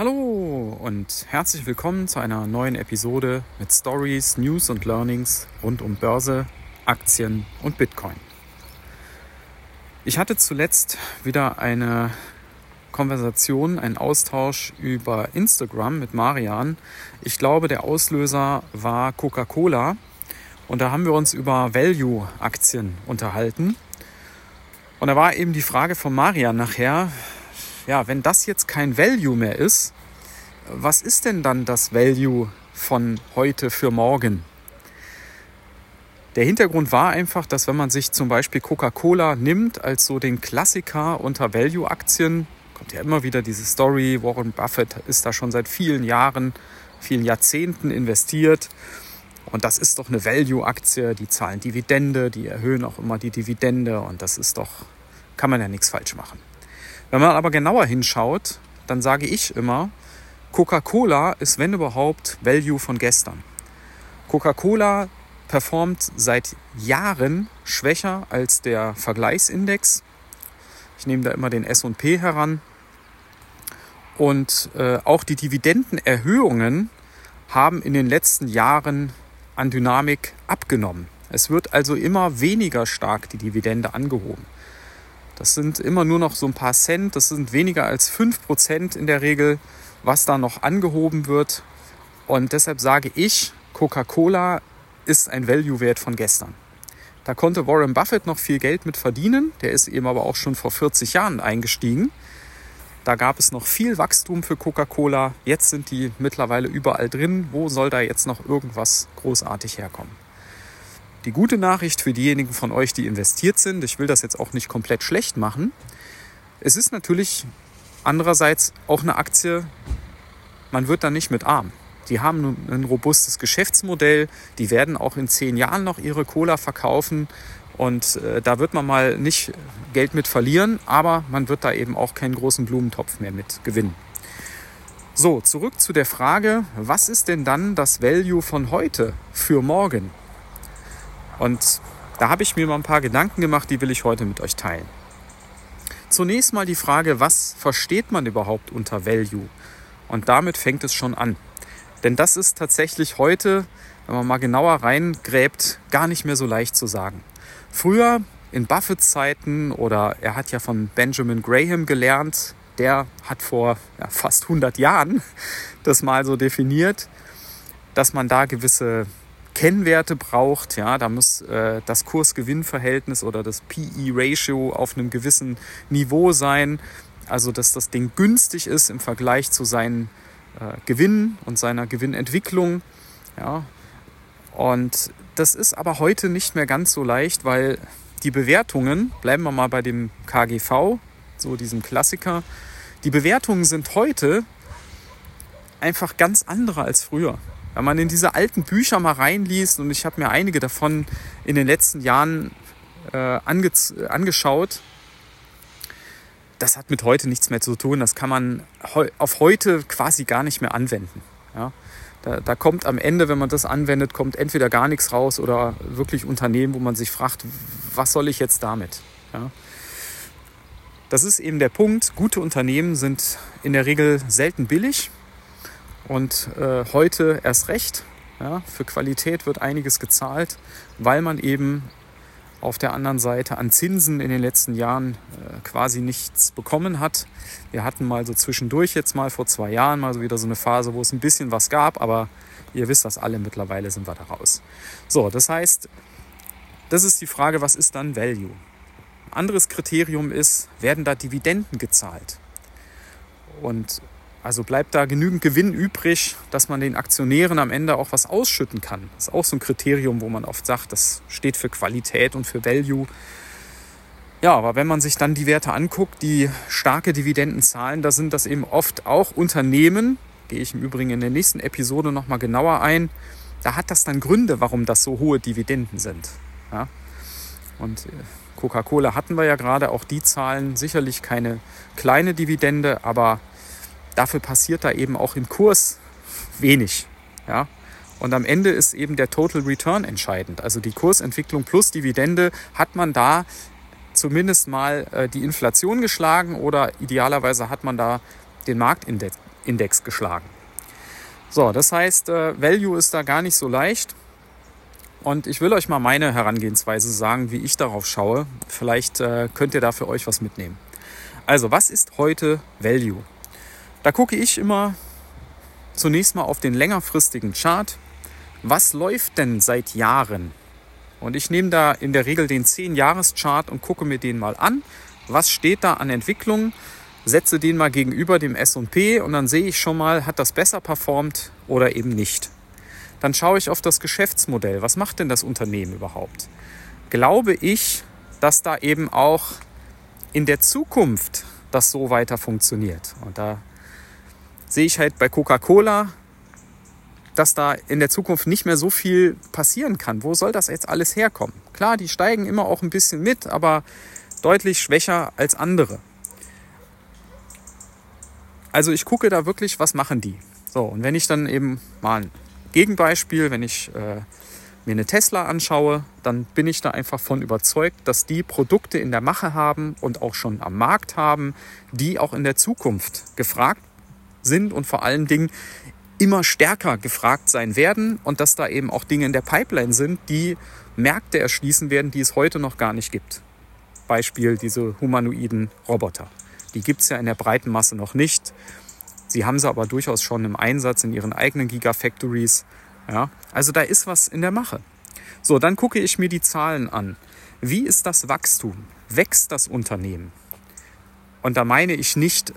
Hallo und herzlich willkommen zu einer neuen Episode mit Stories, News und Learnings rund um Börse, Aktien und Bitcoin. Ich hatte zuletzt wieder eine Konversation, einen Austausch über Instagram mit Marian. Ich glaube, der Auslöser war Coca-Cola und da haben wir uns über Value-Aktien unterhalten. Und da war eben die Frage von Marian nachher, ja, wenn das jetzt kein Value mehr ist, was ist denn dann das Value von heute für morgen? Der Hintergrund war einfach, dass wenn man sich zum Beispiel Coca-Cola nimmt als so den Klassiker unter Value-Aktien, kommt ja immer wieder diese Story, Warren Buffett ist da schon seit vielen Jahren, vielen Jahrzehnten investiert und das ist doch eine Value-Aktie, die zahlen Dividende, die erhöhen auch immer die Dividende und das ist doch, kann man ja nichts falsch machen. Wenn man aber genauer hinschaut, dann sage ich immer, Coca-Cola ist, wenn überhaupt, Value von gestern. Coca-Cola performt seit Jahren schwächer als der Vergleichsindex. Ich nehme da immer den S&P heran. Und auch die Dividendenerhöhungen haben in den letzten Jahren an Dynamik abgenommen. Es wird also immer weniger stark die Dividende angehoben. Das sind immer nur noch so ein paar Cent, das sind weniger als 5% in der Regel, was da noch angehoben wird. Und deshalb sage ich, Coca-Cola ist ein Value-Wert von gestern. Da konnte Warren Buffett noch viel Geld mit verdienen, der ist eben aber auch schon vor 40 Jahren eingestiegen. Da gab es noch viel Wachstum für Coca-Cola, jetzt sind die mittlerweile überall drin. Wo soll da jetzt noch irgendwas großartig herkommen? Die gute Nachricht für diejenigen von euch, die investiert sind, ich will das jetzt auch nicht komplett schlecht machen, es ist natürlich andererseits auch eine Aktie, man wird da nicht mit arm. Die haben ein robustes Geschäftsmodell, die werden auch in 10 Jahren noch ihre Cola verkaufen und da wird man mal nicht Geld mit verlieren, aber man wird da eben auch keinen großen Blumentopf mehr mit gewinnen. So, zurück zu der Frage, was ist denn dann das Value von heute für morgen? Und da habe ich mir mal ein paar Gedanken gemacht, die will ich heute mit euch teilen. Zunächst mal die Frage, was versteht man überhaupt unter Value? Und damit fängt es schon an. Denn das ist tatsächlich heute, wenn man mal genauer reingräbt, gar nicht mehr so leicht zu sagen. Früher, in Buffetts Zeiten, oder er hat ja von Benjamin Graham gelernt, der hat vor fast 100 Jahren das mal so definiert, dass man da gewisse Kennwerte braucht, ja, da muss das Kurs-Gewinn-Verhältnis oder das PE-Ratio auf einem gewissen Niveau sein, also dass das Ding günstig ist im Vergleich zu seinen Gewinnen und seiner Gewinnentwicklung, ja. Und das ist aber heute nicht mehr ganz so leicht, weil die Bewertungen, bleiben wir mal bei dem KGV, so diesem Klassiker, die Bewertungen sind heute einfach ganz andere als früher. Wenn man in diese alten Bücher mal reinliest, und ich habe mir einige davon in den letzten Jahren angeschaut, das hat mit heute nichts mehr zu tun. Das kann man auf heute quasi gar nicht mehr anwenden. Ja? Da kommt am Ende, wenn man das anwendet, kommt entweder gar nichts raus oder wirklich Unternehmen, wo man sich fragt, was soll ich jetzt damit? Ja? Das ist eben der Punkt. Gute Unternehmen sind in der Regel selten billig. Und heute erst recht, ja, für Qualität wird einiges gezahlt, weil man eben auf der anderen Seite an Zinsen in den letzten Jahren quasi nichts bekommen hat. Wir hatten mal so zwischendurch jetzt mal vor 2 Jahren mal so wieder so eine Phase, wo es ein bisschen was gab, aber ihr wisst das alle, mittlerweile sind wir da raus. So, das heißt, das ist die Frage, was ist dann Value? Ein anderes Kriterium ist, werden da Dividenden gezahlt? Und also bleibt da genügend Gewinn übrig, dass man den Aktionären am Ende auch was ausschütten kann. Das ist auch so ein Kriterium, wo man oft sagt, das steht für Qualität und für Value. Ja, aber wenn man sich dann die Werte anguckt, die starke Dividenden zahlen, da sind das eben oft auch Unternehmen, gehe ich im Übrigen in der nächsten Episode nochmal genauer ein, da hat das dann Gründe, warum das so hohe Dividenden sind. Ja? Und Coca-Cola hatten wir ja gerade, auch die zahlen sicherlich keine kleine Dividende, aber dafür passiert da eben auch im Kurs wenig. Ja? Und am Ende ist eben der Total Return entscheidend. Also die Kursentwicklung plus Dividende, hat man da zumindest mal die Inflation geschlagen oder idealerweise hat man da den Marktindex Index geschlagen. So, das heißt, Value ist da gar nicht so leicht. Und ich will euch mal meine Herangehensweise sagen, wie ich darauf schaue. Vielleicht könnt ihr da für euch was mitnehmen. Also, was ist heute Value? Da gucke ich immer zunächst mal auf den längerfristigen Chart. Was läuft denn seit Jahren? Und ich nehme da in der Regel den 10-Jahres-Chart und gucke mir den mal an. Was steht da an Entwicklung? Setze den mal gegenüber dem S&P und dann sehe ich schon mal, hat das besser performt oder eben nicht. Dann schaue ich auf das Geschäftsmodell. Was macht denn das Unternehmen überhaupt? Glaube ich, dass da eben auch in der Zukunft das so weiter funktioniert? Und da sehe ich halt bei Coca-Cola, dass da in der Zukunft nicht mehr so viel passieren kann. Wo soll das jetzt alles herkommen? Klar, die steigen immer auch ein bisschen mit, aber deutlich schwächer als andere. Also ich gucke da wirklich, was machen die? So, und wenn ich dann eben mal ein Gegenbeispiel, wenn ich mir eine Tesla anschaue, dann bin ich da einfach von überzeugt, dass die Produkte in der Mache haben und auch schon am Markt haben, die auch in der Zukunft gefragt sind und vor allen Dingen immer stärker gefragt sein werden und dass da eben auch Dinge in der Pipeline sind, die Märkte erschließen werden, die es heute noch gar nicht gibt. Beispiel diese humanoiden Roboter. Die gibt es ja in der breiten Masse noch nicht. Sie haben sie aber durchaus schon im Einsatz in ihren eigenen Gigafactories. Ja, also da ist was in der Mache. So, dann gucke ich mir die Zahlen an. Wie ist das Wachstum? Wächst das Unternehmen? Und da meine ich nicht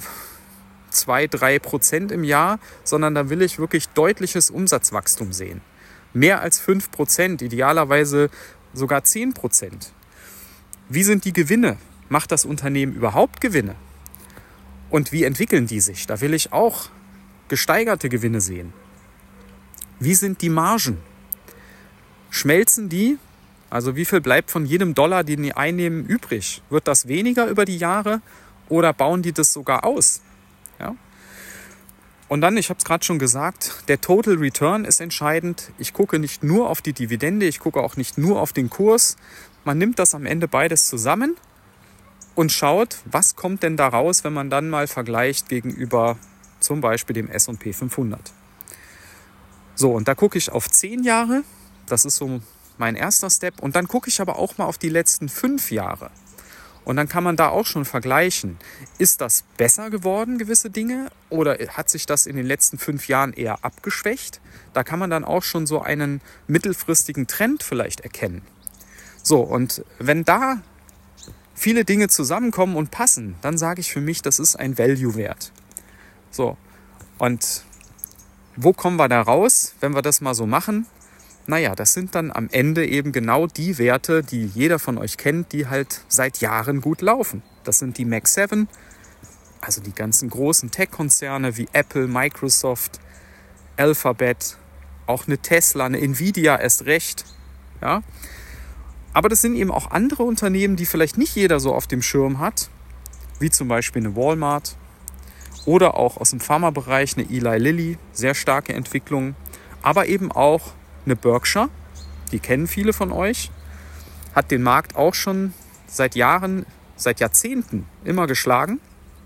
2-3% im Jahr, sondern da will ich wirklich deutliches Umsatzwachstum sehen. Mehr als 5%, idealerweise sogar 10%. Wie sind die Gewinne? Macht das Unternehmen überhaupt Gewinne? Und wie entwickeln die sich? Da will ich auch gesteigerte Gewinne sehen. Wie sind die Margen? Schmelzen die? Also wie viel bleibt von jedem Dollar, den die einnehmen, übrig? Wird das weniger über die Jahre oder bauen die das sogar aus? Ja? Und dann, ich habe es gerade schon gesagt, der Total Return ist entscheidend. Ich gucke nicht nur auf die Dividende, ich gucke auch nicht nur auf den Kurs. Man nimmt das am Ende beides zusammen und schaut, was kommt denn da raus, wenn man dann mal vergleicht gegenüber zum Beispiel dem S&P 500. So, und da gucke ich auf 10 Jahre, das ist so mein erster Step. Und dann gucke ich aber auch mal auf die letzten 5 Jahre. Und dann kann man da auch schon vergleichen. Ist das besser geworden, gewisse Dinge? Oder hat sich das in den letzten 5 Jahren eher abgeschwächt? Da kann man dann auch schon so einen mittelfristigen Trend vielleicht erkennen. So, und wenn da viele Dinge zusammenkommen und passen, dann sage ich für mich, das ist ein Value-Wert. So, und wo kommen wir da raus, wenn wir das mal so machen? Naja, das sind dann am Ende eben genau die Werte, die jeder von euch kennt, die halt seit Jahren gut laufen. Das sind die Mag 7, also die ganzen großen Tech-Konzerne wie Apple, Microsoft, Alphabet, auch eine Tesla, eine Nvidia erst recht. Ja? Aber das sind eben auch andere Unternehmen, die vielleicht nicht jeder so auf dem Schirm hat, wie zum Beispiel eine Walmart oder auch aus dem Pharmabereich eine Eli Lilly, sehr starke Entwicklung, aber eben auch eine Berkshire, die kennen viele von euch, hat den Markt auch schon seit Jahren, seit Jahrzehnten immer geschlagen.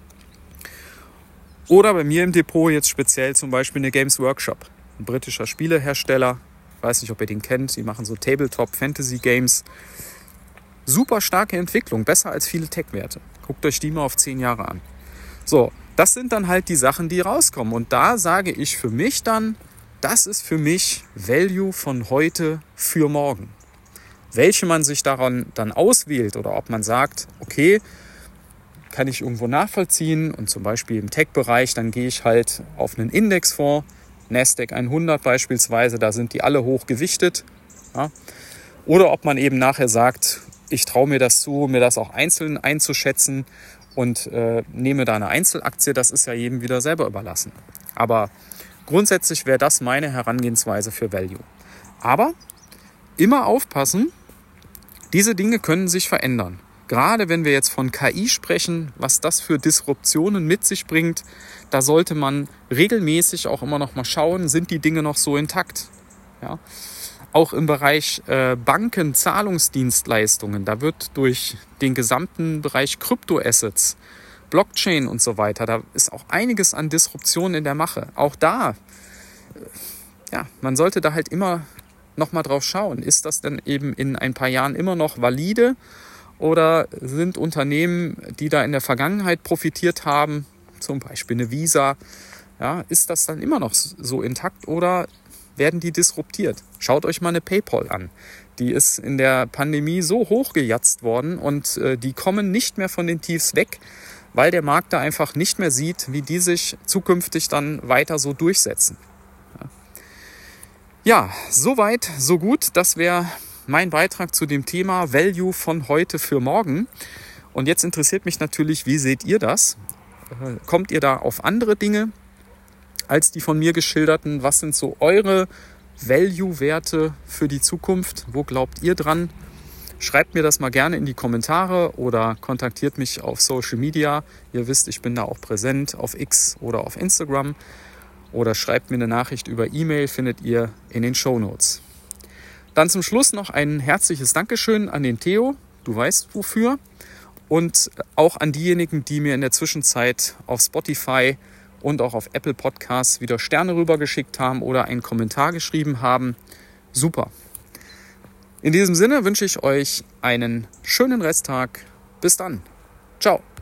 Oder bei mir im Depot jetzt speziell zum Beispiel eine Games Workshop, ein britischer Spielehersteller. Ich weiß nicht, ob ihr den kennt, die machen so Tabletop-Fantasy-Games. Super starke Entwicklung, besser als viele Tech-Werte. Guckt euch die mal auf 10 Jahre an. So, das sind dann halt die Sachen, die rauskommen. Und da sage ich für mich dann, das ist für mich Value von heute für morgen. Welche man sich daran dann auswählt oder ob man sagt, okay, kann ich irgendwo nachvollziehen und zum Beispiel im Tech-Bereich, dann gehe ich halt auf einen Indexfonds, Nasdaq 100 beispielsweise, da sind die alle hoch gewichtet. Ja. Oder ob man eben nachher sagt, ich traue mir das zu, mir das auch einzeln einzuschätzen und nehme da eine Einzelaktie, das ist ja jedem wieder selber überlassen. Aber grundsätzlich wäre das meine Herangehensweise für Value. Aber immer aufpassen, diese Dinge können sich verändern. Gerade wenn wir jetzt von KI sprechen, was das für Disruptionen mit sich bringt, da sollte man regelmäßig auch immer noch mal schauen, sind die Dinge noch so intakt. Ja? Auch im Bereich Banken, Zahlungsdienstleistungen, da wird durch den gesamten Bereich Kryptoassets Blockchain und so weiter. Da ist auch einiges an Disruption in der Mache. Auch da, man sollte da halt immer noch mal drauf schauen. Ist das denn eben in ein paar Jahren immer noch valide? Oder sind Unternehmen, die da in der Vergangenheit profitiert haben, zum Beispiel eine Visa, ist das dann immer noch so intakt oder werden die disruptiert? Schaut euch mal eine PayPal an. Die ist in der Pandemie so hochgejatzt worden und die kommen nicht mehr von den Tiefs weg, weil der Markt da einfach nicht mehr sieht, wie die sich zukünftig dann weiter so durchsetzen. Ja, soweit, so gut. Das wäre mein Beitrag zu dem Thema Value von heute für morgen. Und jetzt interessiert mich natürlich, wie seht ihr das? Kommt ihr da auf andere Dinge als die von mir geschilderten? Was sind so eure Value-Werte für die Zukunft? Wo glaubt ihr dran? Schreibt mir das mal gerne in die Kommentare oder kontaktiert mich auf Social Media. Ihr wisst, ich bin da auch präsent auf X oder auf Instagram. Oder schreibt mir eine Nachricht über E-Mail, findet ihr in den Shownotes. Dann zum Schluss noch ein herzliches Dankeschön an den Theo, du weißt wofür. Und auch an diejenigen, die mir in der Zwischenzeit auf Spotify und auch auf Apple Podcasts wieder Sterne rübergeschickt haben oder einen Kommentar geschrieben haben. Super. In diesem Sinne wünsche ich euch einen schönen Resttag. Bis dann. Ciao.